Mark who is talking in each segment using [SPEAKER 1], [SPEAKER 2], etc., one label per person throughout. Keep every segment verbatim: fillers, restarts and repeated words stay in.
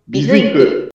[SPEAKER 1] ビズイク。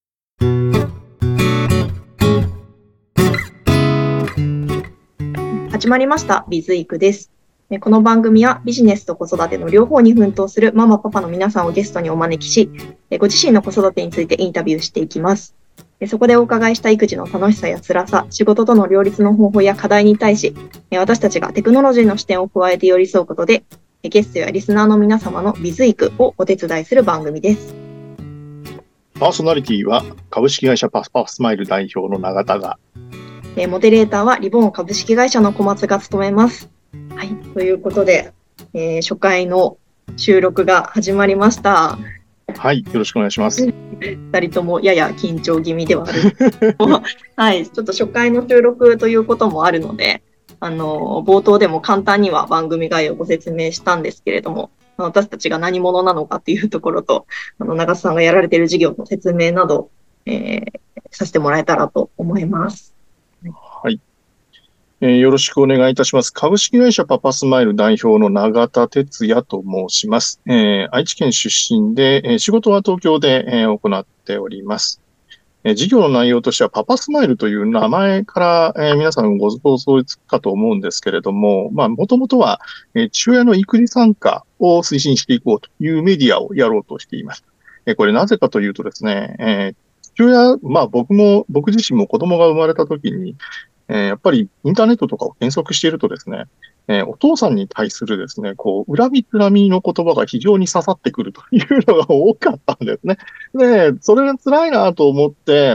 [SPEAKER 1] 始まりましたビズイクです。この番組はビジネスと子育ての両方に奮闘するママパパの皆さんをゲストにお招きし、ご自身の子育てについてインタビューしていきます。そこでお伺いした育児の楽しさや辛さ、仕事との両立の方法や課題に対し、私たちがテクノロジーの視点を加えて寄り添うことで、ゲストやリスナーの皆様のビズイクをお手伝いする番組です。
[SPEAKER 2] パーソナリティは株式会社パスパスマイル代表の永田が、
[SPEAKER 1] モデレーターはリボン株式会社の小松が務めます。はい、ということで、えー、初回の収録が始まりました。
[SPEAKER 2] はい、よろしくお願いします。
[SPEAKER 1] 二人ともやや緊張気味ではあるはい、ちょっと初回の収録ということもあるので、あの冒頭でも簡単には番組概要をご説明したんですけれども、私たちが何者なのかっていうところと、あの長瀬さんがやられている事業の説明など、えー、させてもらえたらと思います。
[SPEAKER 2] はい、えー、よろしくお願いいたします。株式会社パパスマイル代表の永田哲也と申します。えー、愛知県出身で、えー、仕事は東京で、えー、行っております。えー、事業の内容としてはパパスマイルという名前から、えー、皆さんご想像つくかと思うんですけれども、まあ、もともとは、えー、父親の育児参加を推進していこうというメディアをやろうとしています。えー、これなぜかというとですね、えー、父親、まあ僕も、僕自身も子供が生まれた時に、えー、やっぱりインターネットとかを検索しているとですね、えー、お父さんに対するですね、こう、恨みつらみの言葉が非常に刺さってくるというのが多かったんですね。で、それが辛いなと思って、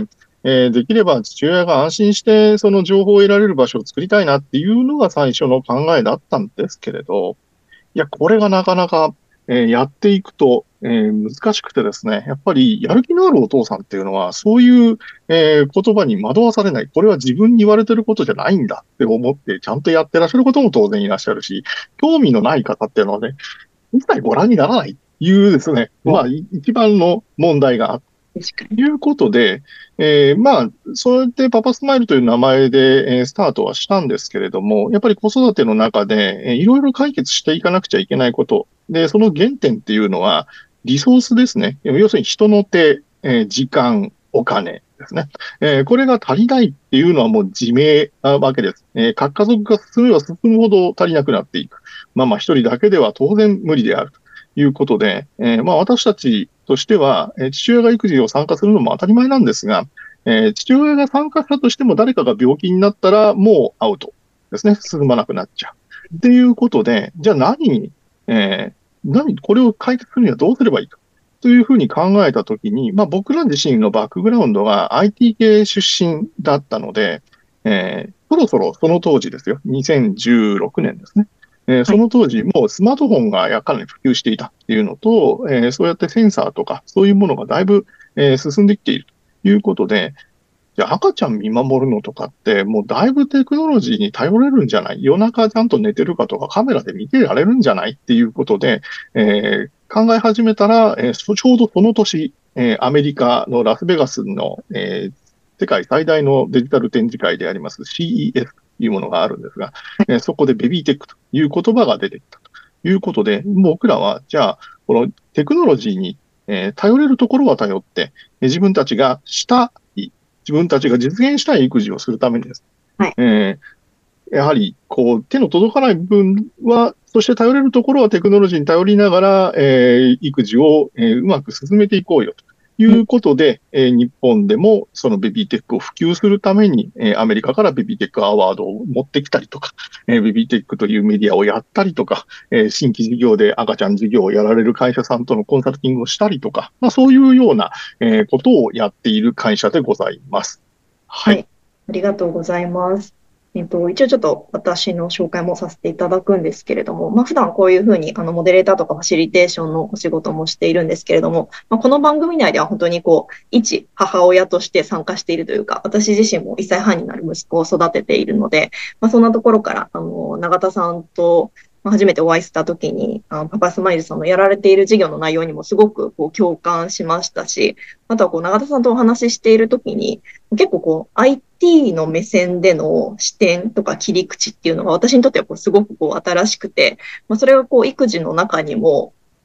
[SPEAKER 2] えー、できれば父親が安心してその情報を得られる場所を作りたいなっていうのが最初の考えだったんですけれど、いや、これがなかなか、えー、やっていくと、えー、難しくてですね、やっぱりやる気のあるお父さんっていうのは、そういう、えー、言葉に惑わされない。これは自分に言われてることじゃないんだって思って、ちゃんとやってらっしゃることも当然いらっしゃるし、興味のない方っていうのはね、一切ご覧にならないっていうですね、まあ、一番の問題があって、ということで、えー、まあ、そうやってパパスマイルという名前で、えー、スタートはしたんですけれども、やっぱり子育ての中で、えー、いろいろ解決していかなくちゃいけないこと。で、その原点っていうのは、リソースですね。要するに人の手、えー、時間、お金ですね。えー、これが足りないっていうのはもう自明なわけです。えー、核家族が進めば進むほど足りなくなっていく。まあまあ一人だけでは当然無理であるということで、えー、まあ私たちとしては、えー、父親が育児を参加するのも当たり前なんですが、えー、父親が参加したとしても誰かが病気になったらもうアウトですね。進まなくなっちゃう。っていうことで、じゃあ何に、えー、何、これを解決するにはどうすればいいか。というふうに考えたときに、まあ僕ら自身のバックグラウンドが アイティー 系出身だったので、えー、そろそろその当時ですよ。にせんじゅうろくねんですね。えー、その当時、もうスマートフォンがやかなり普及していたっていうのと、えー、そうやってセンサーとか、そういうものがだいぶ、えー、進んできているということで、じゃあ赤ちゃん見守るのとかって、もうだいぶテクノロジーに頼れるんじゃない？夜中ちゃんと寝てるかとかカメラで見てられるんじゃないっていうことで、えー、考え始めたら、えー、ちょうどその年、えー、アメリカのラスベガスの、えー、世界最大のデジタル展示会であります シーイーエス というものがあるんですが、えー、そこでベビーテックという言葉が出てきたということで、僕らは、じゃあ、このテクノロジーに、えー、頼れるところは頼って、自分たちがしたい、自分たちが実現したい育児をするためにです、
[SPEAKER 1] はい、
[SPEAKER 2] えー、やはり、こう、手の届かない部分は、そして頼れるところはテクノロジーに頼りながら、えー、育児を、えー、うまく進めていこうよということで、えー、日本でもそのベビーテックを普及するために、えー、アメリカからベビーテックアワードを持ってきたりとか、えー、ベビーテックというメディアをやったりとか、えー、新規事業で赤ちゃん事業をやられる会社さんとのコンサルティングをしたりとか、まあ、そういうような、えー、ことをやっている会社でございます。
[SPEAKER 1] はい。はい、ありがとうございます。えっと、一応ちょっと私の紹介もさせていただくんですけれども、まあ、普段こういうふうにあのモデレーターとかファシリテーションのお仕事もしているんですけれども、まあ、この番組内では本当にこう、一母親として参加しているというか、私自身もいっさいはんになる息子を育てているので、まあ、そんなところから、あの、永田さんと初めてお会いしたときに、あのパパスマイルさんのやられている事業の内容にもすごくこう共感しましたし、あとはこう永田さんとお話ししているときに、結構こう アイティー の目線での視点とか切り口っていうのが私にとってはこうすごくこう新しくて、まあ、それがこう育児の中にも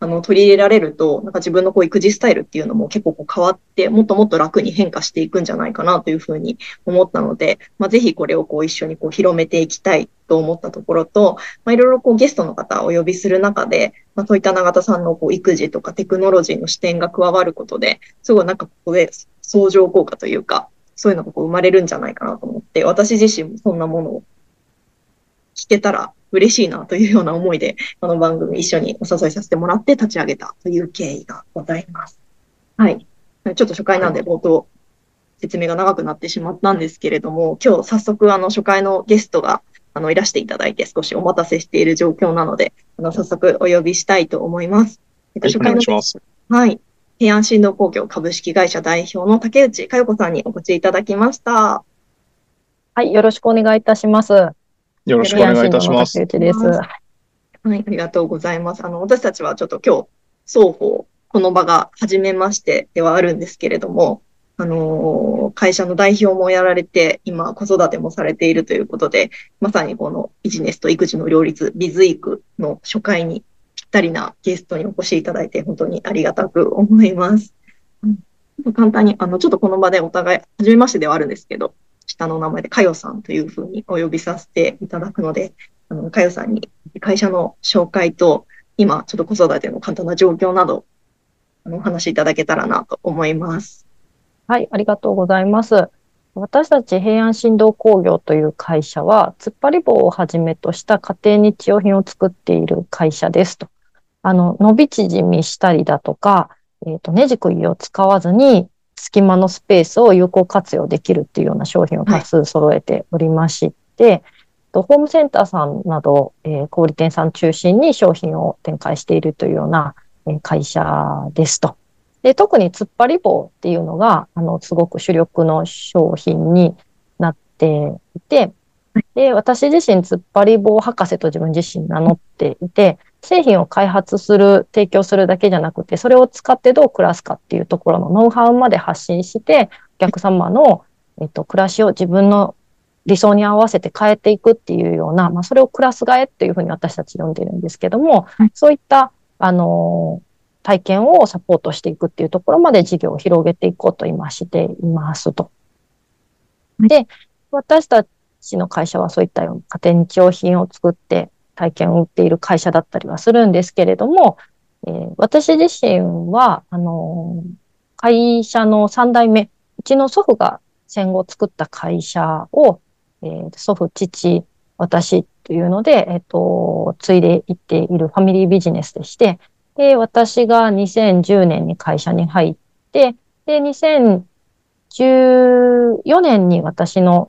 [SPEAKER 1] あの、取り入れられると、なんか自分のこう育児スタイルっていうのも結構こう変わって、もっともっと楽に変化していくんじゃないかなというふうに思ったので、まあ、ぜひこれをこう一緒にこう広めていきたいと思ったところと、まあ、いろいろこうゲストの方をお呼びする中で、まあ、そういった永田さんのこう育児とかテクノロジーの視点が加わることで、すごいなんかここで相乗効果というか、そういうのがこう生まれるんじゃないかなと思って、私自身もそんなものを聞けたら嬉しいなというような思いで、この番組一緒にお誘いさせてもらって立ち上げたという経緯がございます。はい。ちょっと初回なんで冒頭説明が長くなってしまったんですけれども、今日早速あの初回のゲストがあのいらしていただいて少しお待たせしている状況なので、あの早速お呼びしたいと思います。えっと、
[SPEAKER 2] はい、
[SPEAKER 1] 初回の
[SPEAKER 2] お願いします。
[SPEAKER 1] はい。平安振動工業株式会社代表の竹内佳代子さんにお越しいただきました。
[SPEAKER 3] はい、よろしくお願いいたします。よ
[SPEAKER 2] よろしくお願いいたします。
[SPEAKER 3] 竹内です。
[SPEAKER 1] はい、ありがとうございます。あの、私たちはちょっと今日、双方、この場が初めましてではあるんですけれども、あのー、会社の代表もやられて、今子育てもされているということで、まさにこのビジネスと育児の両立、ビズイクの初回にぴったりなゲストにお越しいただいて、本当にありがたく思います。うん、簡単に、あの、ちょっとこの場でお互い、初めましてではあるんですけど、下の名前でかよさんというふうにお呼びさせていただくので、あの、かよさんに会社の紹介と、今、ちょっと子育ての簡単な状況など、あの、お話しいただけたらなと思います。
[SPEAKER 3] はい、ありがとうございます。私たち平安振動工業という会社は、突っ張り棒をはじめとした家庭日用品を作っている会社ですと。あの、伸び縮みしたりだとか、えっと、ねじ釘を使わずに、隙間のスペースを有効活用できるっていうような商品を多数揃えておりまして、はい、ホームセンターさんなど、えー、小売店さん中心に商品を展開しているというような、えー、会社ですと。で、特に突っ張り棒っていうのが、あの、すごく主力の商品になっていて、で、私自身突っ張り棒博士と自分自身名乗っていて、製品を開発する、提供するだけじゃなくて、それを使ってどう暮らすかっていうところのノウハウまで発信して、お客様の、えっと、暮らしを自分の理想に合わせて変えていくっていうような、まあ、それをクラス替えっていうふうに私たち呼んでるんですけども、そういった、あの、体験をサポートしていくっていうところまで事業を広げていこうと今していますと。で、私たちの会社はそういったような家庭日用品を作って体験を売っている会社だったりはするんですけれども、えー、私自身は、あの、会社のさん代目、うちの祖父が戦後作った会社を、えー、祖父、父、私というので、えっと、継いでいっているファミリービジネスでして、で、私がにせんじゅうねんに会社に入って、で、にせんじゅうよねんに私の、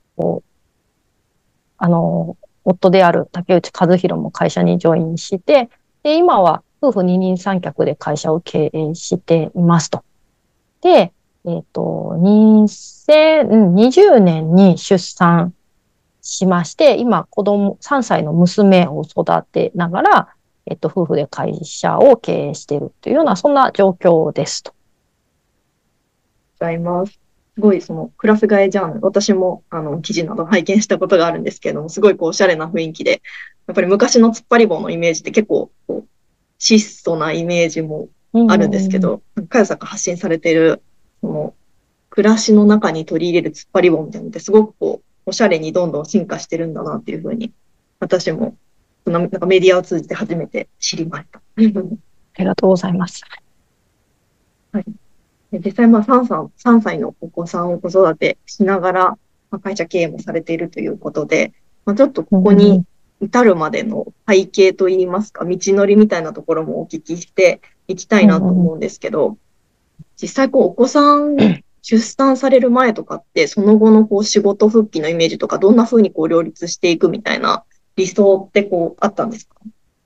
[SPEAKER 3] あの、夫である竹内和弘も会社にジョインして、で、今は夫婦二人三脚で会社を経営していますと。で、えっと、にせんにじゅうねんに出産しまして、今子供、さんさいの娘を育てながら、えっと、夫婦で会社を経営しているというような、そんな状況ですと。
[SPEAKER 1] ございます。すごいそのクラス替えじゃん。私もあの記事など拝見したことがあるんですけれども、すごいこうおしゃれな雰囲気で、やっぱり昔の突っ張り棒のイメージって結構こう質素なイメージもあるんですけど、かよさんが発信されている、その暮らしの中に取り入れる突っ張り棒みたいなのってすごくこうおしゃれにどんどん進化してるんだなっていうふうに、私もそのなんかメディアを通じて初めて知りました。あ
[SPEAKER 3] りがとうございます。
[SPEAKER 1] はい、実際、まあさんさい、さんさいのお子さんを子育てしながら、まあ、会社経営もされているということで、まあ、ちょっとここに至るまでの背景といいますか、道のりみたいなところもお聞きしていきたいなと思うんですけど、実際こうお子さん出産される前とかって、その後のこう仕事復帰のイメージとか、どんな風にこう両立していくみたいな理想ってこうあったんですか？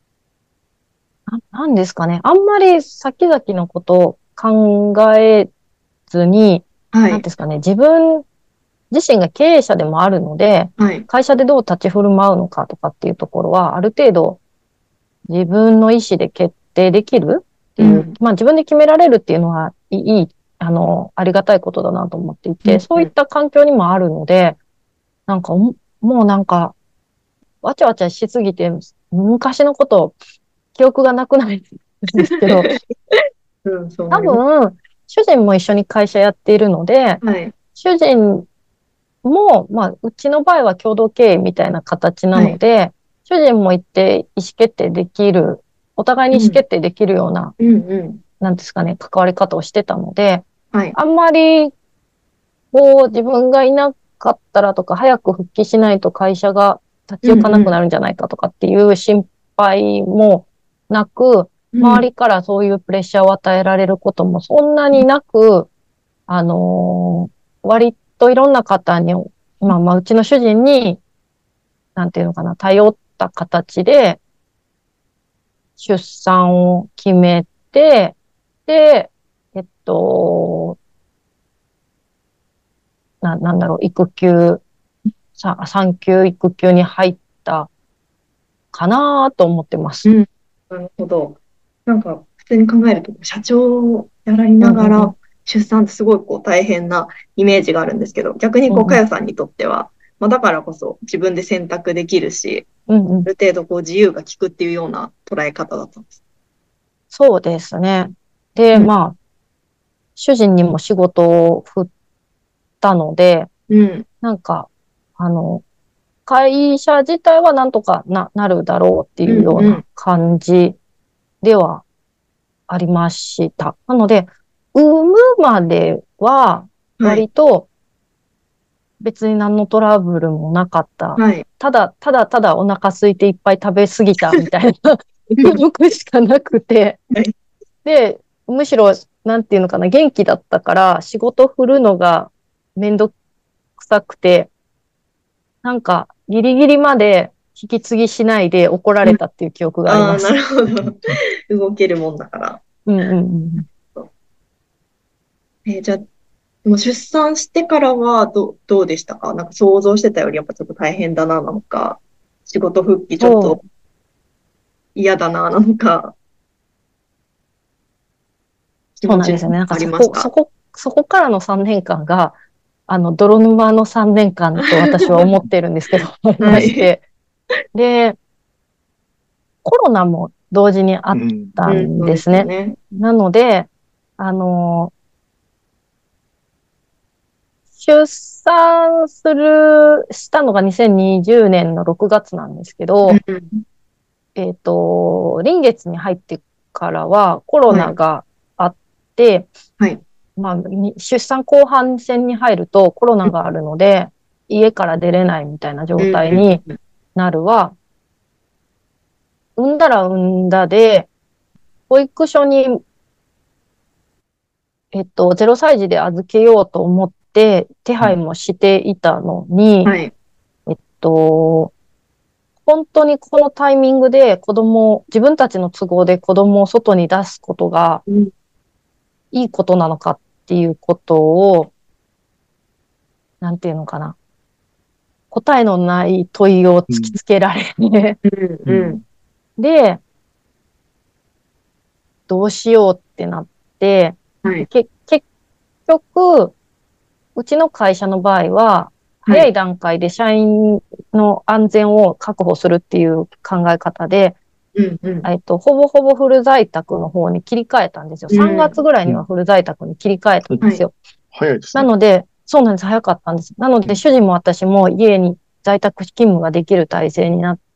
[SPEAKER 3] なんですかね。あんまり先々のことを考えずに、はい、なんですかね。自分自身が経営者でもあるので、はい、会社でどう立ち振る舞うのかとかっていうところは、ある程度自分の意思で決定できるっていう、うん、まあ自分で決められるっていうのはいい、あの、ありがたいことだなと思っていて、うん、そういった環境にもあるので、なんかもうなんか、わちゃわちゃしすぎて、昔のこと、記憶がなくなりですけど、
[SPEAKER 1] うん、そう
[SPEAKER 3] 多
[SPEAKER 1] 思います。
[SPEAKER 3] 分、主人も一緒に会社やっているので、
[SPEAKER 1] はい。
[SPEAKER 3] 主人も、まあ、うちの場合は共同経営みたいな形な
[SPEAKER 1] はい。
[SPEAKER 3] ので、主人も行って意思決定できる、お互いに意思
[SPEAKER 1] うん。
[SPEAKER 3] 決定できるような、
[SPEAKER 1] うんうん。
[SPEAKER 3] なんですかね、関わり方をしてたので、
[SPEAKER 1] はい。
[SPEAKER 3] あんまり、こう、自分がいなかったらとか、早く復帰しないと会社が立ち行かなく
[SPEAKER 1] うんうん。
[SPEAKER 3] なるんじゃないかとかっていう心配もなく、
[SPEAKER 1] うん。
[SPEAKER 3] 周りからそういうプレッシャーを与えられることもそんなになく、あのー割といろんな方に、まあまあ、うちの主人に、なんていうのかな、頼った形で出産を決めて、で、えっと、な、なんだろう、育休、さ、産休育休に入ったかなと思ってます。
[SPEAKER 1] うん。なるほど。なんか、普通に考えると、社長をやられ
[SPEAKER 3] うんうんうん。
[SPEAKER 1] ながら出産ってすごいこう大変なイメージがあるんですけど、逆にこう、
[SPEAKER 3] うんうん。
[SPEAKER 1] かよさんにとっては、まあ、だからこそ自分で選択できるし、
[SPEAKER 3] うんうん。
[SPEAKER 1] ある程度こう自由が利くっていうような捉え方だったんです。
[SPEAKER 3] そうですね。で、
[SPEAKER 1] うん。
[SPEAKER 3] まあ、主人にも仕事を振ったので、
[SPEAKER 1] うん。
[SPEAKER 3] なんか、あの、会社自体はなんとかな、なるだろうって
[SPEAKER 1] う
[SPEAKER 3] いうような
[SPEAKER 1] んうん。
[SPEAKER 3] 感じではありました。なので、産むまでは
[SPEAKER 1] はい。
[SPEAKER 3] 割と別に何のトラブルもなかった。
[SPEAKER 1] はい。
[SPEAKER 3] ただ、ただただお腹空いていっぱい食べ過ぎたみたいな記憶しかなくて。
[SPEAKER 1] はい。
[SPEAKER 3] で、むしろ、なんていうのかな、元気だったから仕事振るのがめんどくさくて、なんかギリギリまで引き継ぎしないで怒ら
[SPEAKER 1] うん。
[SPEAKER 3] れたっていう記憶があり
[SPEAKER 1] ああ、な
[SPEAKER 3] ます。
[SPEAKER 1] るほど。動けるもんだから。
[SPEAKER 3] うんうんうん。
[SPEAKER 1] えーじゃあ、でも出産してからはど、どうでしたか？なんか想像してたよりやっぱちょっと大変だな、なのか、仕事復帰ちょっと
[SPEAKER 3] そう、
[SPEAKER 1] 嫌だな、なのか、気持ち
[SPEAKER 3] そうなんですよね。なんか
[SPEAKER 1] あり
[SPEAKER 3] そこ、そ
[SPEAKER 1] ました？
[SPEAKER 3] こ、そこからのさんねんかんが、あの、泥沼のさんねんかんと私は思ってるんですけど、あり
[SPEAKER 1] はい。
[SPEAKER 3] まして。で、コロナも同時にあっ
[SPEAKER 2] うん。
[SPEAKER 3] た
[SPEAKER 1] うん、そうで
[SPEAKER 3] んですね。
[SPEAKER 1] すよね。
[SPEAKER 3] なので、あの、出産する、したのがにせんにじゅうねんのろくがつなんですけど、
[SPEAKER 1] うん。
[SPEAKER 3] えっと、臨月に入ってからはコロ
[SPEAKER 1] はい。
[SPEAKER 3] ナがあって、
[SPEAKER 1] はい。
[SPEAKER 3] まあ、に出産後半戦に入るとコロナがあるので、家から出れないみたいな状
[SPEAKER 1] うん。
[SPEAKER 3] 態に
[SPEAKER 1] うん。
[SPEAKER 3] なるは、産んだら産んだで、保育所に、えっと、ゼロさい児で預けようと思って手配もしていたのに、
[SPEAKER 1] はい。
[SPEAKER 3] えっと、本当にこのタイミングで子供、自分たちの都合で子供を外に出すことが
[SPEAKER 1] うん。
[SPEAKER 3] いいことなのかっていうことを、なんていうのかな。答えのない問いを突き
[SPEAKER 2] うん。
[SPEAKER 3] つけられて、
[SPEAKER 1] うん。
[SPEAKER 2] うん。
[SPEAKER 1] うん。
[SPEAKER 3] で、どうしようってなって、
[SPEAKER 1] はい。
[SPEAKER 3] け、結局、うちの会社の場合は、
[SPEAKER 1] はい。
[SPEAKER 3] 早い段階で社員の安全を確保するっていう考え方で、
[SPEAKER 1] うん。うん。
[SPEAKER 3] えっと、ほぼほぼフル在宅の方に切り替えたんですよ。
[SPEAKER 1] う
[SPEAKER 3] さんがつ
[SPEAKER 1] ん。
[SPEAKER 3] ぐらいには
[SPEAKER 2] うん。
[SPEAKER 3] フル在宅に切り替えたんで
[SPEAKER 1] はい。
[SPEAKER 3] すよ。
[SPEAKER 2] 早いですね。
[SPEAKER 3] なので、そうなんです。早かったんです。なので、
[SPEAKER 2] うん。
[SPEAKER 3] 主人も私も家に在宅勤務ができる体制になって、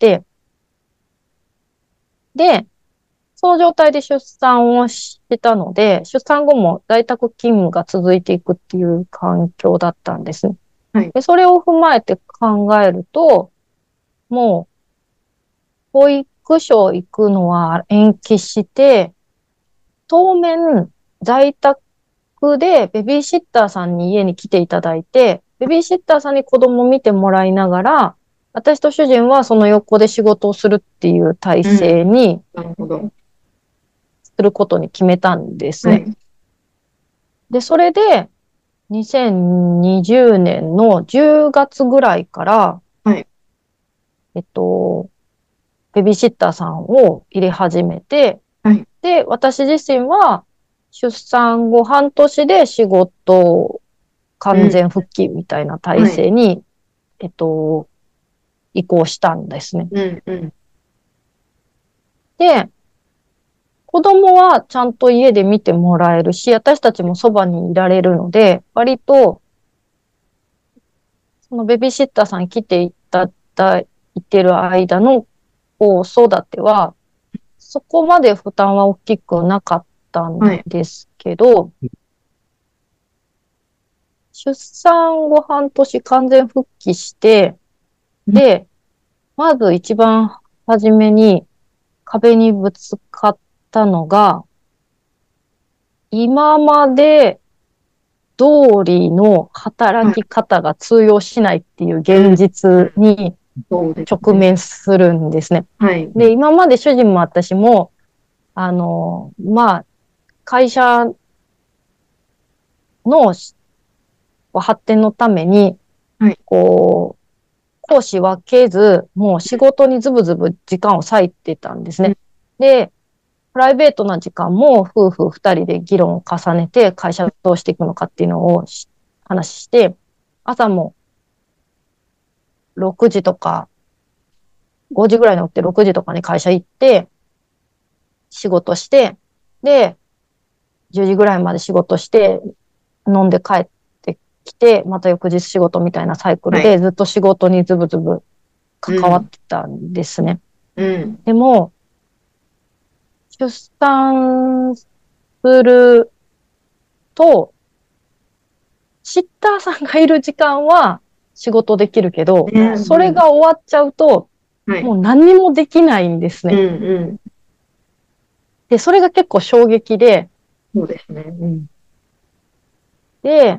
[SPEAKER 3] で、その状態で出産をしてたので、出産後も在宅勤務が続いていくっていう環境だったんですね。
[SPEAKER 1] はい。
[SPEAKER 3] で、それを踏まえて考えると、もう、保育所行くのは延期して、当面、在宅でベビーシッターさんに家に来ていただいて、ベビーシッターさんに子供を見てもらいながら、私と主人はその横で仕事をするっていう体
[SPEAKER 1] うん。
[SPEAKER 3] 制に
[SPEAKER 1] なるほど。
[SPEAKER 3] することに決めたんですね。
[SPEAKER 1] はい。
[SPEAKER 3] で、それで、にせんにじゅうねんのじゅうがつぐらいから、
[SPEAKER 1] はい。
[SPEAKER 3] えっと、ベビーシッターさんを入れ始めて、
[SPEAKER 1] はい。
[SPEAKER 3] で、私自身は出産後半年で仕事完
[SPEAKER 1] うん。
[SPEAKER 3] 全復帰みたいな体
[SPEAKER 1] はい。
[SPEAKER 3] 制に、えっと、移行したんですね。
[SPEAKER 1] うん。うん。
[SPEAKER 3] で、 子供はちゃんと家で見てもらえるし、私たちもそばにいられるので、割と、そのベビーシッターさん来ていただいてる間の子育ては、そこまで負担は大きくなかったんですけど、はい、出産後半年完全復帰して、で、まず一番初めに壁にぶつかったのが、今まで通りの働き方が通用しないっていう現実に直面するんですね。
[SPEAKER 1] はい。
[SPEAKER 3] で、今まで主人も私も、あの、まあ、会社の発展のために、
[SPEAKER 1] はい、
[SPEAKER 3] こう、講師分けず、もう仕事にズブズブ時間を割いてたんですね。で、プライベートな時間も夫婦二人で議論を重ねて会社どうしていくのかっていうのを話して、朝もろくじとかごじぐらいに起きてろくじとかに会社行って仕事して、で、じゅうじぐらいまで仕事して飲んで帰ってきて、また翌日仕事みたいなサイクルでずっと仕事にズブズブ関わってたんですね。
[SPEAKER 1] うんうん、
[SPEAKER 3] でも、出産すると、シッターさんがいる時間は仕事できるけど、ね、それが終わっちゃうと、はい、もう何にもできないんですね。
[SPEAKER 1] うんうん、
[SPEAKER 3] で、それが結構衝撃で、
[SPEAKER 1] そうですね。うん、
[SPEAKER 3] で、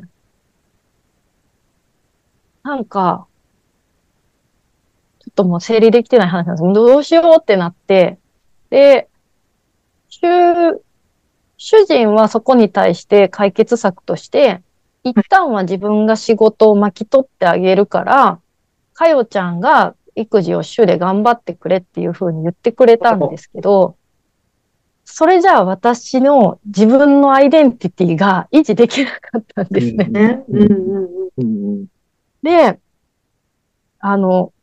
[SPEAKER 3] なんか、ちょっともう整理できてない話なんですけど、どうしようってなって、で、主、主人はそこに対して解決策として、一旦は自分が仕事を巻き取ってあげるから、かよちゃんが育児を主で頑張ってくれっていう風に言ってくれたんですけど、それじゃあ私の自分のアイデンティティが維持できなかったんですね。で、あの、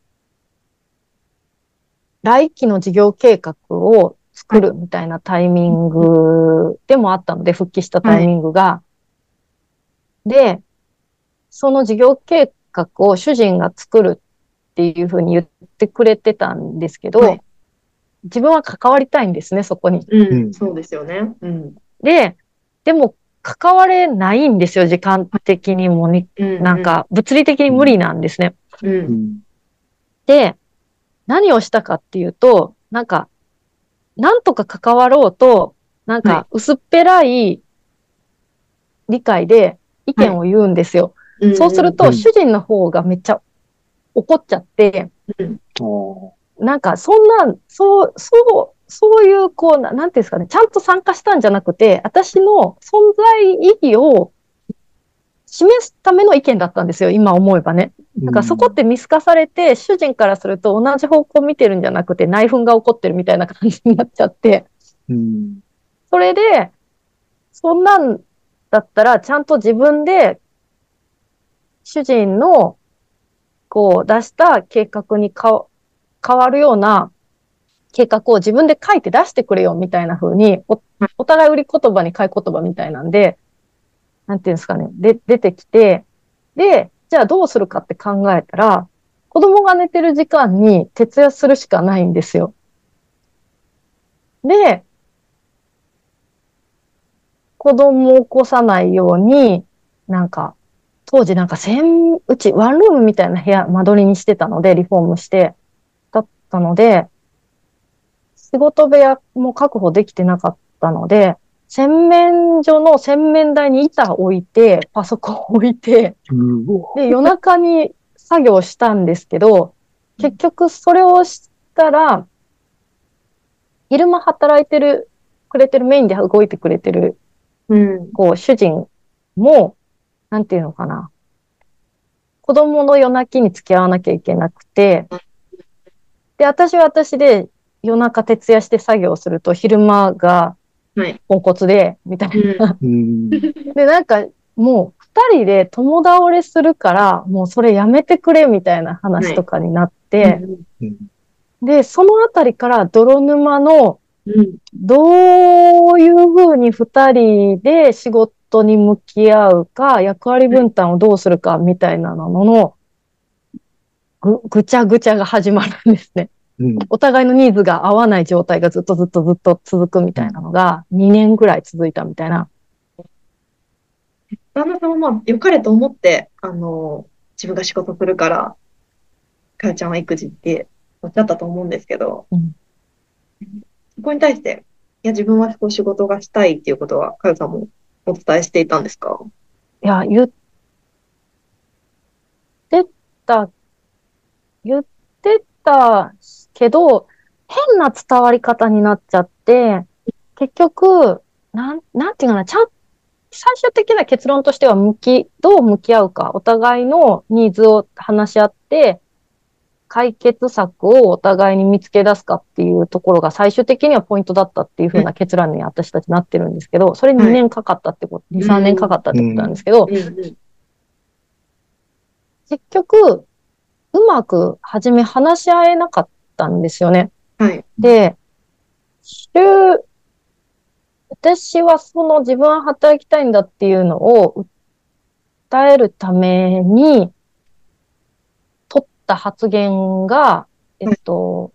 [SPEAKER 3] 来期の事業計画を作るみたいなタイミングでもあったので、復帰したタイミングが。はい、で、その事業計画を主人が作るっていうふうに言ってくれてたんですけど、はい、自分は関わりたいんですね、そこに。
[SPEAKER 1] うん、そうですよね。うん、
[SPEAKER 3] で、でも関われないんですよ、時間的にもに、うんうん、なんか物理的に無理なんですね。
[SPEAKER 1] うんうん、
[SPEAKER 3] で、何をしたかっていうと、なんか、なんとか関わろうと、なんか薄っぺらい理解で意見を言うんですよ。はい、そうすると、主人の方がめっちゃ怒っちゃって、うん、なんかそんな、そう、そう、そういう、こう、なんていうんですかね、ちゃんと参加したんじゃなくて、私の存在意義を示すための意見だったんですよ、今思えばね。だからそこって見透かされて、主人からすると同じ方向を見てるんじゃなくて、内紛が起こってるみたいな感じになっちゃって。うん、それで、そんなんだったら、ちゃんと自分で、主人の、こう、出した計画にか変わるような計画を自分で書いて出してくれよ、みたいな風に、お、お互い売り言葉に買い言葉みたいなんで、なんていうんですかね、で、出てきて、で、じゃあどうするかって考えたら、子供が寝てる時間に徹夜するしかないんですよ。で、子供を起こさないように、なんか、当時なんか千、うちワンルームみたいな部屋、間取りにしてたので、リフォームして、だったので、仕事部屋も確保できてなかったので、洗面所の洗面台に板置いて、パソコン置いて、で、夜中に作業したんですけど、結局それをしたら、昼間働いてる、くれてるメインで動いてくれてる、うん、こう、主人も、なんていうのかな。子供の夜泣きに付き合わなきゃいけなくて、で、私は私で夜中徹夜して作業すると昼間がポンコツで、みたいな。うん、で、なんかもう二人で共倒れするから、もうそれやめてくれみたいな話とかになって、はい、で、そのあたりから泥沼の
[SPEAKER 1] うん。
[SPEAKER 3] どういうふうに二人で仕事に向き合うか、役割分担をどうするかみたいなのの、ぐ、ぐちゃぐちゃが始まるんですね。
[SPEAKER 2] うん。
[SPEAKER 3] お互いのニーズが合わない状態がずっとずっとずっと続くみたいなのがにねんぐらい続いたみたいな。
[SPEAKER 1] 旦那さんはまあ、良かれと思って、あの、自分が仕事するから、かよちゃんは育児っておっしゃったと思うんですけど、
[SPEAKER 3] うん、
[SPEAKER 1] そこに対して、いや、自分はこう仕事がしたいっていうことは、かよさんもお伝えしていたんですか？
[SPEAKER 3] いや、言ってた、言ってたけど、変な伝わり方になっちゃって、結局、なん、なんていうかな、ちゃん、最終的な結論としては、向き、どう向き合うか、お互いのニーズを話し合って、解決策をお互いに見つけ出すかっていうところが最終的にはポイントだったっていう風な結論に私たちなってるんですけど、それに
[SPEAKER 1] はい。
[SPEAKER 3] にねんかかったってこと、に、
[SPEAKER 1] う
[SPEAKER 3] さんねんかか
[SPEAKER 1] ん。
[SPEAKER 3] ったってことなんですけ
[SPEAKER 2] う
[SPEAKER 3] ど、
[SPEAKER 1] うん。うん。
[SPEAKER 3] 結局、うまく初め話し合えなかったんですよね。
[SPEAKER 1] はい。
[SPEAKER 3] で、週私はその自分は働きたいんだっていうのを訴えるために取った発言が、えっ
[SPEAKER 1] はい。
[SPEAKER 3] と、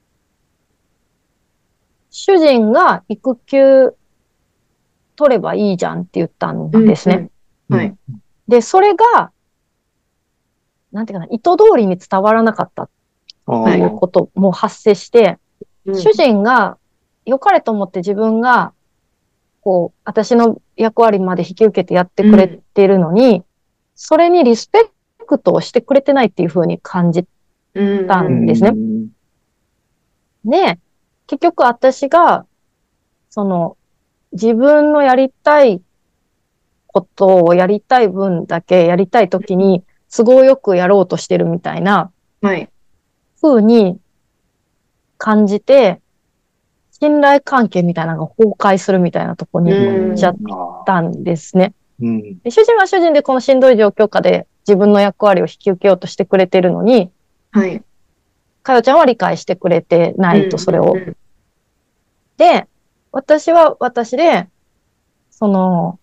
[SPEAKER 3] 主人が育休取ればいいじゃんって言ったん
[SPEAKER 1] うん。
[SPEAKER 3] ですね。
[SPEAKER 1] うん。
[SPEAKER 2] うん。
[SPEAKER 1] はい。
[SPEAKER 3] で、それが、なんていうかな、意図通りに伝わらなかったっ
[SPEAKER 2] あ
[SPEAKER 3] ていう
[SPEAKER 2] あ。
[SPEAKER 3] ことも発生して、主
[SPEAKER 1] うん。
[SPEAKER 3] 人が良かれと思って自分が、こう、私の役割まで引き受けてやってくれ
[SPEAKER 1] うん。
[SPEAKER 3] てるのに、それにリスペクトをしてくれてないっていうふうに感じ
[SPEAKER 1] うん。
[SPEAKER 3] た
[SPEAKER 2] う
[SPEAKER 1] うん。
[SPEAKER 3] んですね。
[SPEAKER 2] ん。
[SPEAKER 3] で、結局私が、その、自分のやりたいことをやりたい分だけやりたいときに都合よくやろうとしてるみたいな
[SPEAKER 1] はい。
[SPEAKER 3] 風に感じて、信頼関係みたいなのが崩壊するみたいなとこ
[SPEAKER 1] う
[SPEAKER 3] に行っちゃっ
[SPEAKER 1] ん。
[SPEAKER 2] ああ。
[SPEAKER 3] たんですね。
[SPEAKER 2] うん。
[SPEAKER 3] で主人は主人でこのしんどい状況下で自分の役割を引き受けようとしてくれてるのに、
[SPEAKER 1] はい。
[SPEAKER 3] かよちゃんは理解してくれてないと、
[SPEAKER 1] うん。
[SPEAKER 3] それを。
[SPEAKER 1] うん。
[SPEAKER 3] で、私は私で、その、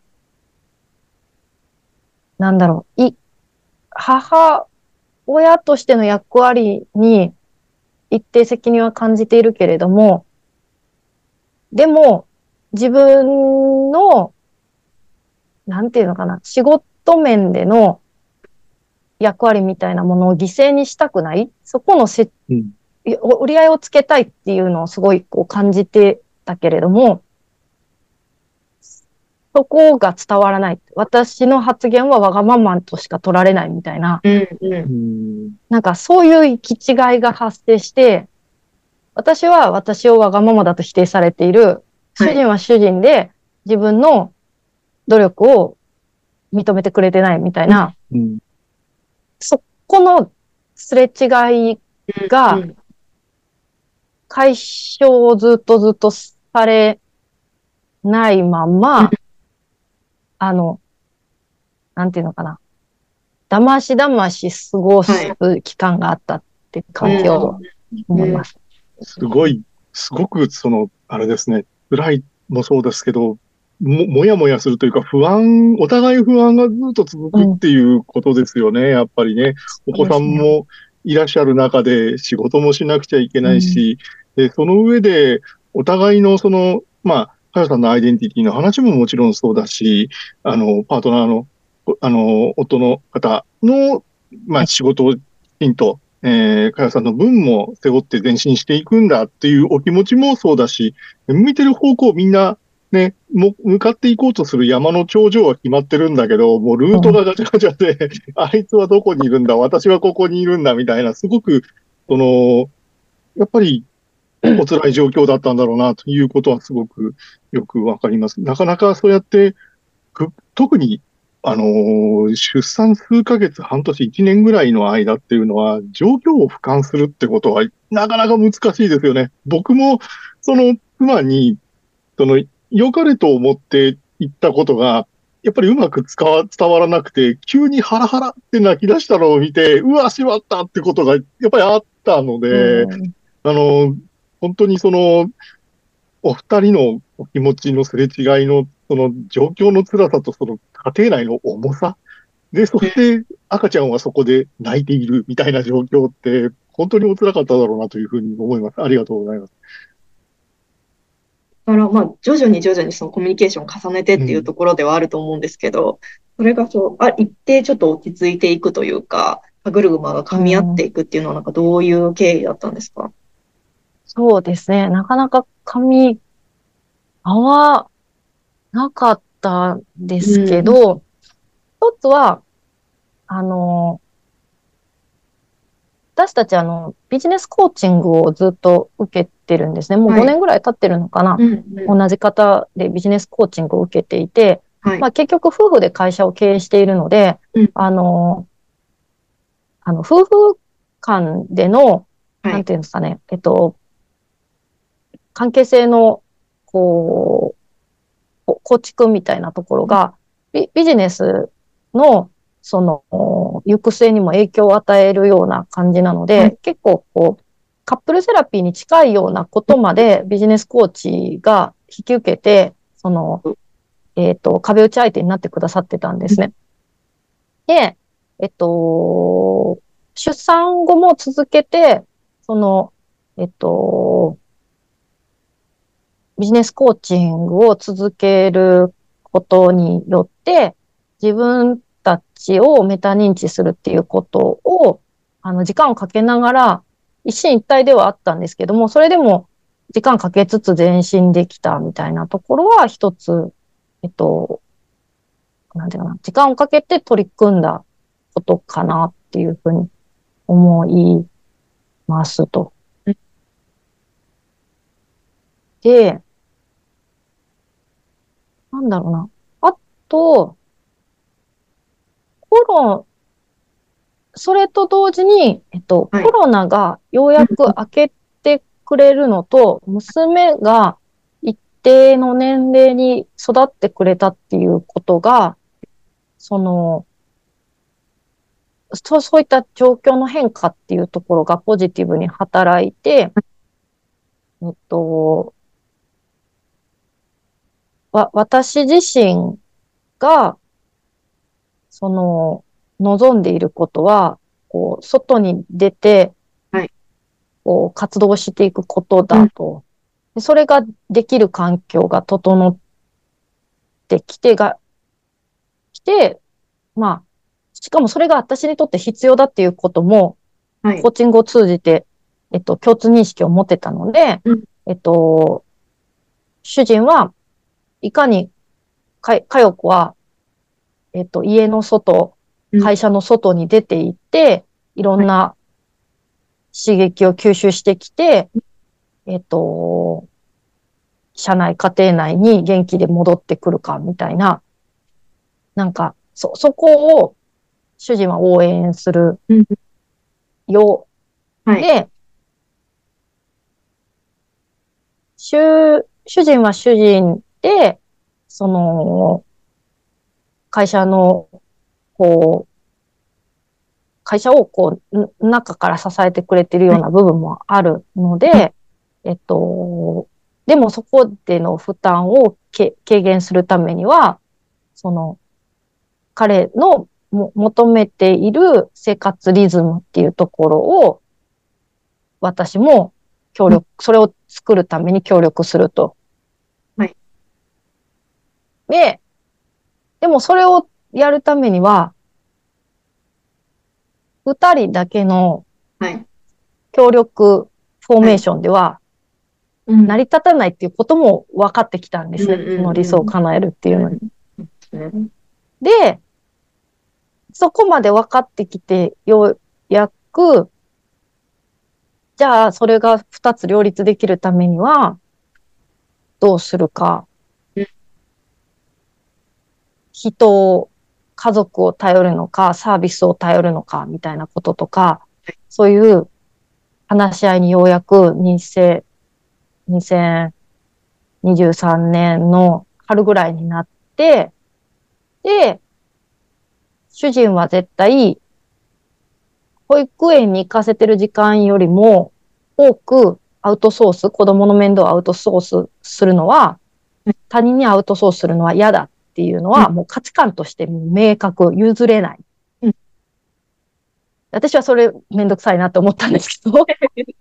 [SPEAKER 3] なんだろう、い、母親としての役割に一定責任は感じているけれども、でも、自分の、なんていうのかな、仕事面での役割みたいなものを犠牲にしたくない、そこのせ、
[SPEAKER 2] うん。
[SPEAKER 3] 折り合いをつけたいっていうのをすごいこう感じてたけれども、そこが伝わらない。私の発言はわがままとしか取られないみたいな、
[SPEAKER 1] うん。う
[SPEAKER 2] う
[SPEAKER 1] ん。
[SPEAKER 2] ん。
[SPEAKER 3] なんかそういう行き違いが発生して、私は私をわがままだと否定されている。
[SPEAKER 1] はい。
[SPEAKER 3] 主人は主人で自分の努力を認めてくれてないみたい
[SPEAKER 1] うん。
[SPEAKER 3] な、
[SPEAKER 2] うん。
[SPEAKER 3] そこのすれ違いが
[SPEAKER 1] うん。
[SPEAKER 3] 解消をずっとずっとされないま
[SPEAKER 1] うん。
[SPEAKER 3] ま、あの、なんていうのかな。だましだまし過ごす
[SPEAKER 1] はい。
[SPEAKER 3] 期間があったって
[SPEAKER 1] う
[SPEAKER 3] 感じを
[SPEAKER 1] ん。うん。
[SPEAKER 3] 思います。
[SPEAKER 2] すごい、すごく、その、あれですね、辛いもそうですけど、も、もやもやするというか、不安、お互い不安がずっと続くっ
[SPEAKER 3] うん。
[SPEAKER 2] ていうことですよね、やっぱりね。お子さ
[SPEAKER 3] そうですね。
[SPEAKER 2] んもいらっしゃる中で仕事もしなくちゃいけ
[SPEAKER 3] うん。
[SPEAKER 2] ないし、で、その上で、お互いのその、まあ、かよさんのアイデンティティの話ももちろんそうだし、あの、パートナーの、あの、夫の方の、まあ、
[SPEAKER 3] はい。
[SPEAKER 2] 仕事をきちんとえー、かやさんの分も背負って前進していくんだっていうお気持ちもそうだし、向いてる方向みんなね、も向かっていこうとする山の頂上は決まってるんだけど、もうルート
[SPEAKER 3] うん。
[SPEAKER 2] がガチャガチャで、あいつはどこにいるんだ、私はここにいるんだみたいな、すごく、その、やっぱりお辛い状況だったんだろうなということはすごくよくわかります。なかなかそうやってく特に、あのー出産数ヶ月、半年、一年ぐらいの間っていうのは、状況を俯瞰するってことは、なかなか難しいですよね。僕も、その、妻に、その、良かれと思って言ったことが、やっぱりうまく伝わ伝わらなくて、急にハラハラって泣き出したのを見て、うわ、しまったってことが、やっぱりあったの
[SPEAKER 3] う
[SPEAKER 2] で、
[SPEAKER 3] ん。
[SPEAKER 2] あの、本当にその、 お二人のお気持ちのすれ違いの、その状況の辛さとその家庭内の重さで、そして赤ちゃんはそこで泣いているみたいな状況って、本当にお辛かっただろうなというふうに思います。ありがとうございます。
[SPEAKER 1] だから、まあ、徐々に徐々にそのコミュニケーションを重ねてっていう
[SPEAKER 2] うん。
[SPEAKER 1] ところではあると思うんですけど、それがそう、あ、一定ちょっと落ち着いていくというか、歯車が噛み合って
[SPEAKER 3] うん、
[SPEAKER 1] いくっていうのはなんかどういう経緯だったんですか？
[SPEAKER 3] そうですね。なかなか噛み合わなかったんで
[SPEAKER 1] う
[SPEAKER 3] すけ
[SPEAKER 1] ん。
[SPEAKER 3] ど、一つは、あの、私たちあの、ビジネスコーチングをずっと受けてるんですね。もう5
[SPEAKER 1] はい。
[SPEAKER 3] 年ぐらい経ってるのかな。
[SPEAKER 1] うん、うん。
[SPEAKER 3] 同じ方でビジネスコーチングを受けていて、
[SPEAKER 1] はい。
[SPEAKER 3] まあ結局夫婦で会社を経営しているので、
[SPEAKER 1] うん。
[SPEAKER 3] あの、あの、夫婦間での、
[SPEAKER 1] はい。
[SPEAKER 3] なんていうんですかね、えっと、関係性の、こう、構築みたいなところが、ビビジネスの、その、行く末にも影響を与えるような感じなの
[SPEAKER 1] はい。
[SPEAKER 3] で、結構、こう、カップルセラピーに近いようなことまでビジネスコーチが引き受けて、その、えっと、壁打ち相手になってくださってたんですね。で、えっと、出産後も続けて、その、えっと、ビジネスコーチングを続けることによって、自分たちをメタ認知するっていうことを、あの、時間をかけながら、一進一退ではあったんですけども、それでも時間かけつつ前進できたみたいなところは一つ、えっと、なんていうかな、時間をかけて取り組んだことかなっていうふうに思いますと。で、なんだろうな。あと、コロ、それと同時に、えっと、
[SPEAKER 1] はい。
[SPEAKER 3] コロナがようやく明けてくれるのと、娘が一定の年齢に育ってくれたっていうことが、その、そう、そういった状況の変化っていうところがポジティブに働いて、えっと、わ、私自身が、その、望んでいることは、こう、外に出て、
[SPEAKER 1] はい。
[SPEAKER 3] こう、活動していくこと
[SPEAKER 1] うん。
[SPEAKER 3] だと。でそれができる環境が整ってきてが、きて、まあ、しかもそれが私にとって必要だっていうことも、
[SPEAKER 1] はい。
[SPEAKER 3] コーチングを通じて、えっと、共通認識を持てたので、
[SPEAKER 1] うん。
[SPEAKER 3] えっと、主人はいかにか、かよこは、えっと、家の外、
[SPEAKER 1] うん。
[SPEAKER 3] 会社の外に出て行って、いろ
[SPEAKER 1] はい。
[SPEAKER 3] んな刺激を吸収してきて、えっと、社内、家庭内に元気で戻ってくるか、みたいな、なんか、そ、そこを主人は応援する
[SPEAKER 1] うん。
[SPEAKER 3] よ
[SPEAKER 1] はい。
[SPEAKER 3] うで、主、主人は主人で、その、会社の、こう、会社をこう、中から支えてくれているよう
[SPEAKER 1] はい。
[SPEAKER 3] な部分もあるので、えっと、でもそこでの負担を軽減するためには、その、彼のも求めている生活リズムっていうところを、私も協
[SPEAKER 1] うん。
[SPEAKER 3] 力、それを作るために協力すると。
[SPEAKER 1] はい。
[SPEAKER 3] で、でもそれをやるためには、二人だけの
[SPEAKER 1] はい。
[SPEAKER 3] 協力フォー
[SPEAKER 1] はい。
[SPEAKER 3] メーションでは
[SPEAKER 1] うん。
[SPEAKER 3] 成り立たないっていうことも分かってきたんで
[SPEAKER 1] うん。
[SPEAKER 3] すね。その理想を
[SPEAKER 1] うん。
[SPEAKER 3] 叶えるっていうのに。
[SPEAKER 1] うん。うん。
[SPEAKER 3] で、そこまで分かってきて、ようやく、じゃあそれが二つ両立できるためには、どうするか。
[SPEAKER 1] うん。
[SPEAKER 3] 人を、家族を頼るのか、サービスを頼るのか、みたいなこととか、そういう話し合いにようやくにせんにじゅうさんねんの春ぐらいになって、で、主人は絶対、保育園に行かせてる時間よりも多くアウトソース、子供の面倒をアウトソースするのは、他人にアウトソースするのは嫌だっていうのは、もう価値観として明確、譲れない。
[SPEAKER 1] うん、
[SPEAKER 3] 私はそれめんどくさいなって思ったんですけど、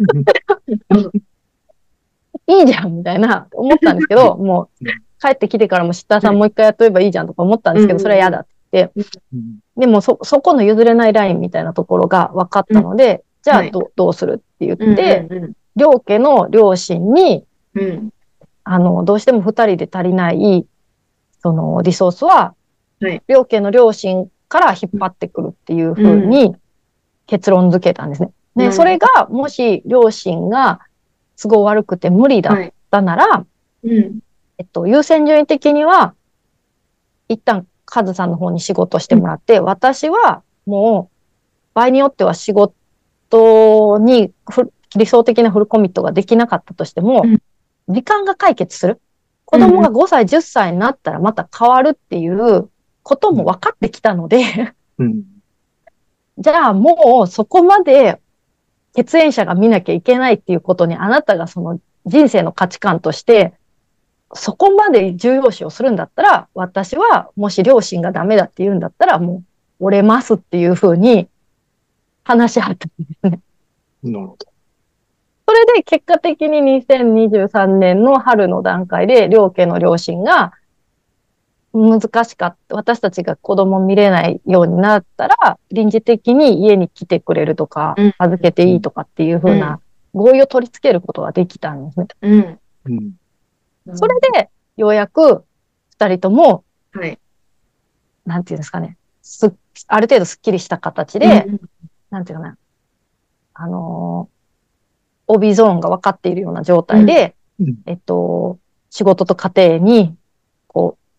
[SPEAKER 3] いいじゃんみたいな思ったんですけど、もう帰ってきてからもシッターさんもう一回やっとればいいじゃんとか思ったんですけど、それは嫌だって言って、でもそ、そこの譲れないラインみたいなところが分かったので、じゃあどどうするって言って、両家の両親に、あの、どうしても二人で足りない、そのリソースは、両家の両親から引っ張ってくるっていうふうに結論付けたんですね。で、それが、もし両親が都合悪くて無理だったなら、えっと、優先順位的には、一旦カズさんの方に仕事してもらって、私はもう、場合によっては仕事に理想的なフルコミットができなかったとしても、時間が解決する。子供がごさい、じゅっさいになったらまた変わるっていうことも分かってきたので、うん、じゃあもうそこまで血縁者が見なきゃいけないっていうことにあなたがその人生の価値観としてそこまで重要視をするんだったら、私はもし両親がダメだって言うんだったらもう折れますっていうふうに話し合ったんですね。
[SPEAKER 2] なるほど。
[SPEAKER 3] それで結果的ににせんにじゅうさんねんの春の段階で両家の両親が難しかった。私たちが子供見れないようになったら臨時的に家に来てくれるとか、うん、預けていいとかっていう風な合意を取り付けることができたんですね。うんうん、それでようやく二人とも、はい、なんていうんですかね、すある程度スッキリした形で、うん、なんていうかな、あのーオービー ゾーンが分かっているような状態で、うん、えっと、仕事と家庭に、こう、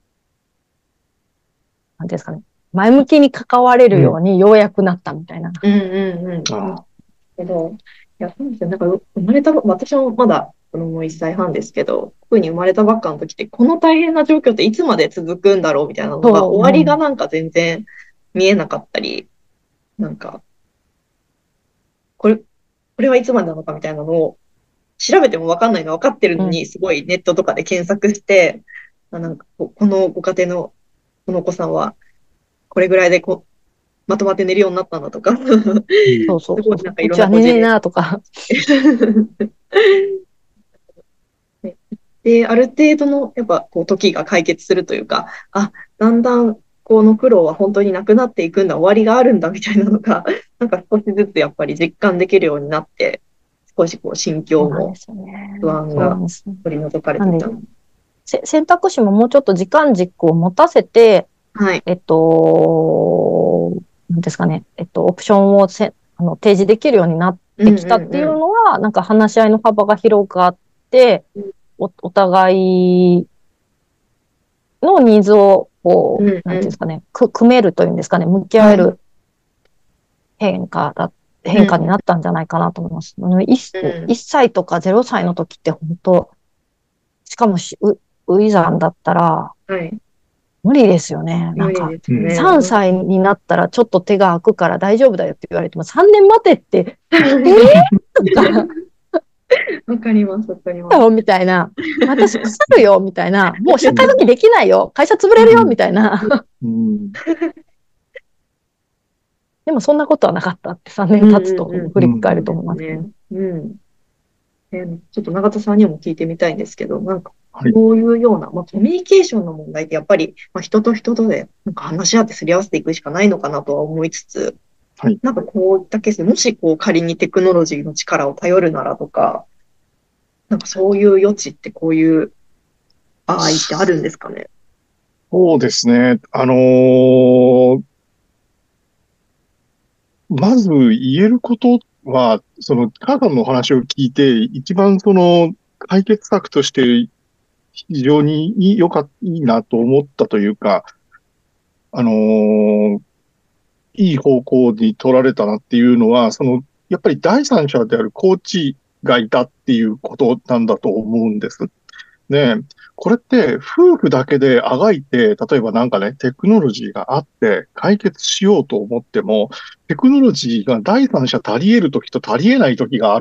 [SPEAKER 3] なんていうんですかね、前向きに関われるようにようやくなったみたいな。うんうんうん。
[SPEAKER 1] けど、いや、そうですよ。なんか、生まれた、私もまだ子供いっさいはんですけど、特に生まれたばっかの時って、この大変な状況っていつまで続くんだろうみたいなのが、終わりがなんか全然見えなかったり、なんか、これ、これはいつまでなのかみたいなのを調べても分かんないの分かってるのに、すごいネットとかで検索して、うん、なんかこのご家庭のこのお子さんはこれぐらいでこまとまって寝るようになったんだとか、
[SPEAKER 3] そうそうそう、なんかいろんなうちは寝ねえなとか。
[SPEAKER 1] で、ある程度のやっぱこう時が解決するというか、あ、だんだんこの苦労は本当になくなっていくんだ、終わりがあるんだみたいなのが、なんか少しずつやっぱり実感できるようになって、少しこう心境も不安が取り除かれていたの。
[SPEAKER 3] 選択肢ももうちょっと時間軸を持たせて、はい、えっと、なんですかね、えっと、オプションをせあの提示できるようになってきたっていうのは、うんうんうん、なんか話し合いの幅が広がって、うん、お, お互いのニーズをこう、うんうん、なんていうんですかね、く組めるというんですかね、向き合える変化だ、変化になったんじゃないかなと思います。うん、1, いっさいとかゼロさいの時って本当、しかもしうウィザンだったら、はい、無理ですよね。なんか、ね、さんさいになったらちょっと手が空くから大丈夫だよって言われても、さんねん待てって、え
[SPEAKER 1] ー、わかります、わかります。
[SPEAKER 3] みたいな。私腐るよ、みたいな。もう社会復帰できないよ。会社潰れるよ、みたいな。うん、でもそんなことはなかったってさんねん経つと振り返ると思いますね。
[SPEAKER 1] うんえー、ちょっと永田さんにも聞いてみたいんですけど、なんか、こういうような、まあ、コミュニケーションの問題ってやっぱり、まあ、人と人とでなんか話し合ってすり合わせていくしかないのかなとは思いつつ、はい、なんかこういったケースでもしこう仮にテクノロジーの力を頼るならとか、なんかそういう余地ってこういう場合ってあるんですかね。
[SPEAKER 2] そうですね。あのー、まず言えることは、その、母さんのお話を聞いて、一番その、解決策として非常に良かった、いいなと思ったというか、あのー、いい方向に取られたなっていうのは、その、やっぱり第三者であるコーチがいたっていうことなんだと思うんです。ね、これって夫婦だけであがいて、例えばなんかね、テクノロジーがあって解決しようと思っても、テクノロジーが第三者足り得るときと足り得ないときがある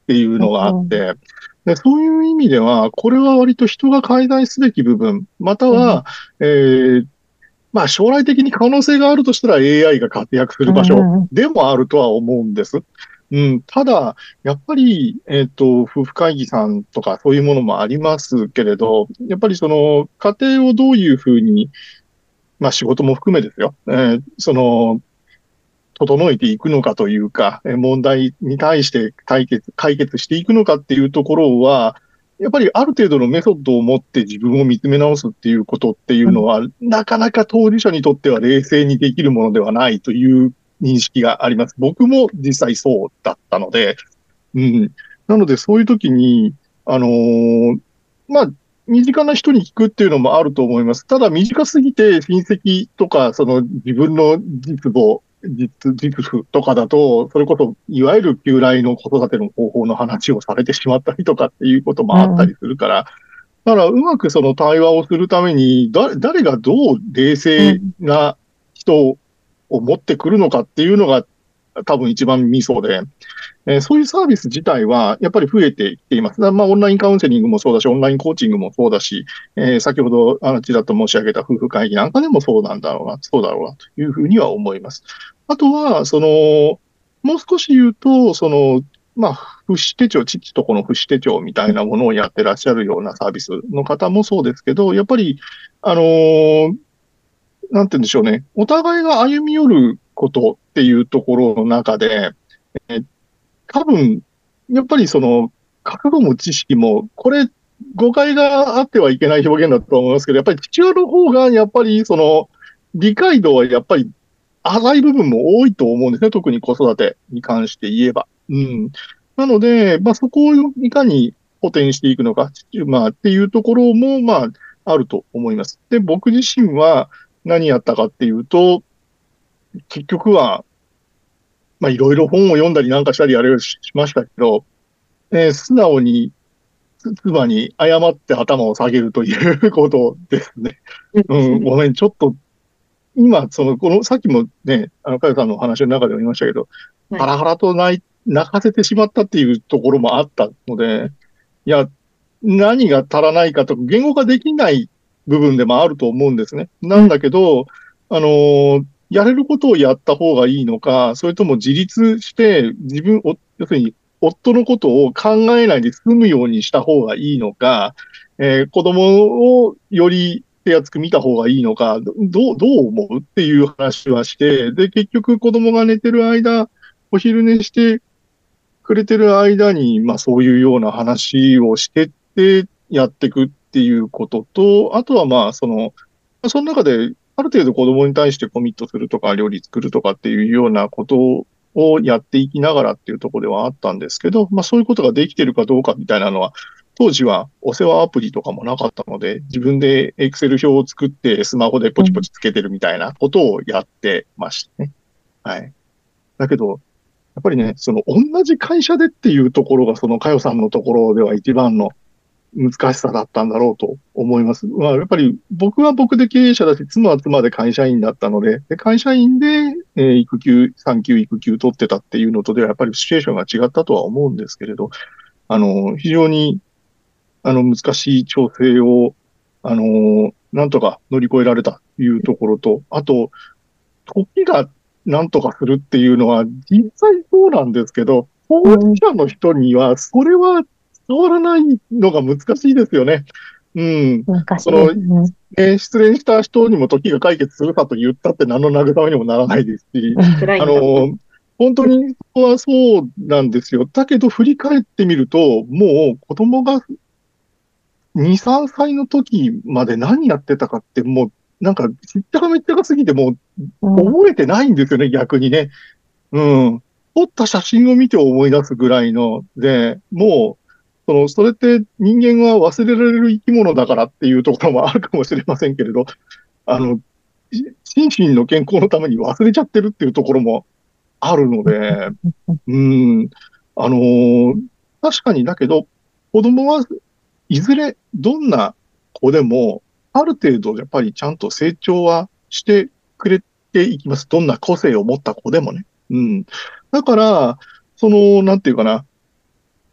[SPEAKER 2] っていうのがあって、で、そういう意味では、これは割と人が介在すべき部分、または、えーまあ将来的に可能性があるとしたら エーアイ が活躍する場所でもあるとは思うんです。うん、ただ、やっぱり、えっと、夫婦会議さんとかそういうものもありますけれど、やっぱりその家庭をどういうふうに、まあ仕事も含めですよ、えーその、整えていくのかというか、えー問題に対して解決、解決していくのかっていうところは、やっぱりある程度のメソッドを持って自分を見つめ直すっていうことっていうのは、なかなか当事者にとっては冷静にできるものではないという認識があります。僕も実際そうだったので、うん。なのでそういう時に、あのーまあ、身近な人に聞くっていうのもあると思います。ただ短すぎて親戚とか、その自分の実母、実、実父とかだと、それこそ、いわゆる旧来の子育ての方法の話をされてしまったりとかっていうこともあったりするから、だからうまくその対話をするために、だ、誰がどう冷静な人を持ってくるのかっていうのが多分一番ミソで、えーそういうサービス自体はやっぱり増えてきています。まあ、オンラインカウンセリングもそうだし、オンラインコーチングもそうだし、えー先ほど、あの、ちらっと申し上げた夫婦会議なんかでもそうなんだろうな、そうだろうな、というふうには思います。あとは、その、もう少し言うと、その、まあ、父子手帳、父と子の父子手帳みたいなものをやってらっしゃるようなサービスの方もそうですけど、やっぱり、あのーなんて言うんでしょうね。お互いが歩み寄ることっていうところの中で、え多分、やっぱりその、覚悟も知識も、これ、誤解があってはいけない表現だと思いますけど、やっぱり父親の方が、やっぱりその、理解度はやっぱり浅い部分も多いと思うんですね。特に子育てに関して言えば。うん。なので、まあそこをいかに補填していくのか、まあっていうところも、まあ、あると思います。で、僕自身は何やったかっていうと、結局は、まあいろいろ本を読んだりなんかしたりあれをしましたけど、えー素直に妻に謝って頭を下げるということですね。うん、ごめん、ちょっと、今、その、この、さっきもね、あの、かよさんのお話の中でも言いましたけど、
[SPEAKER 1] はい。
[SPEAKER 2] ハラハラと泣い、泣かせてしまったっていうところもあったので、いや、何が足らないかと、言語化できない部分でもあると思うんですね。なんだけど、あのーやれることをやった方がいいのか、それとも自立して自分を、要するに夫のことを考えないで済むようにした方がいいのか、えー子供をより手厚く見た方がいいのか、どう、どう思うっていう話はして、で、結局子供が寝てる間、お昼寝してくれてる間に、まあそういうような話をしてってやっていくっていうことと、あとはまあその、その中である程度子供に対してコミットするとか料理作るとかっていうようなことをやっていきながらっていうところではあったんですけど、まあそういうことができてるかどうかみたいなのは、当時はお世話アプリとかもなかったので、自分でエクセル表を作ってスマホでポチポチつけてるみたいなことをやってましたね。はい。だけど、やっぱりね、その同じ会社でっていうところが、その佳代さんのところでは一番の難しさだったんだろうと思います。まあ、やっぱり僕は僕で経営者だし、妻は妻で会社員だったので、で会社員で、えー育休、産休育休取ってたっていうのとでは、やっぱりシチュエーションが違ったとは思うんですけれど、あの、非常に、あの、難しい調整を、あの、なんとか乗り越えられたというところと、あと、時が何とかするっていうのは実際そうなんですけど、当事者の人にはそれは伝わらないのが難しいですよね。うん。
[SPEAKER 3] 難しいで
[SPEAKER 2] その、
[SPEAKER 3] すね。
[SPEAKER 2] ね、失恋した人にも時が解決するかと言ったって何の慰めにもならないですし、あ
[SPEAKER 1] 辛いんだ。
[SPEAKER 2] の、本当にそこはそうなんですよ。だけど振り返ってみると、もう子供がに、さんさいの時まで何やってたかってもう、なんか、しったかめったかすぎてもう
[SPEAKER 3] うん、
[SPEAKER 2] 覚えてないんですよね、逆にね。うん。撮った写真を見て思い出すぐらいの、で、もう、その、それって人間は忘れられる生き物だからっていうところもあるかもしれませんけれど、あの、心身の健康のために忘れちゃってるっていうところもあるので、うん、あのー確かにだけど、子供はいずれどんな子でも、ある程度やっぱりちゃんと成長はしてくれていきます。どんな個性を持った子でもね。うん。だから、その、なんていうかな。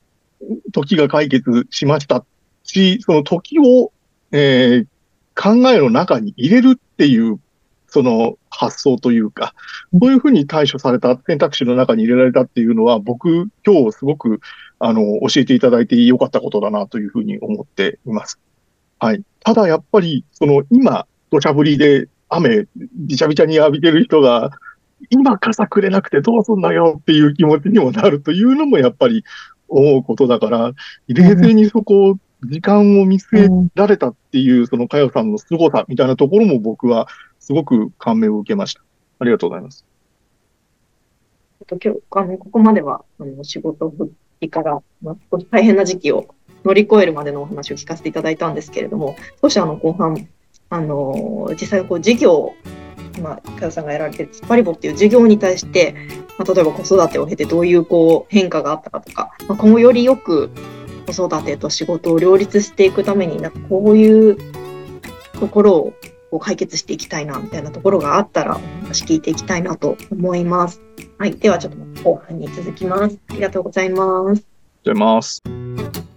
[SPEAKER 2] 時が解決しましたし、その時を、えー、考えの中に入れるっていう、その発想というか、そういうふうに対処された選択肢の中に入れられたっていうのは、僕、今日すごく、あの、教えていただいてよかったことだなというふうに思っています。はい。ただ、やっぱり、その、今、土砂降りで雨、びちゃびちゃに浴びてる人が、今傘くれなくてどうすんのよっていう気持ちにもなるというのもやっぱり思うことだから、冷静にそこを、時間を見据えられたっていう、その佳代さんの凄さみたいなところも僕はすごく感銘を受けました。ありがとうございます。
[SPEAKER 1] 今日、あの、ここまでは、あの、仕事復帰から、まあ、少し大変な時期を乗り越えるまでのお話を聞かせていただいたんですけれども、少しあの、後半、あの、実際こう、事業、まあ、佳代さんがやられている突っ張り棒っていう事業に対して、まあ、例えば子育てを経てどういうこう変化があったかとか、まあ、今後よりよく子育てと仕事を両立していくために、なんかこういうところをこう解決していきたいなみたいなところがあったら、お話聞いていきたいなと思います。はい、ではちょっと後半に続きます。ありがとうございます。
[SPEAKER 2] ありがとうございます。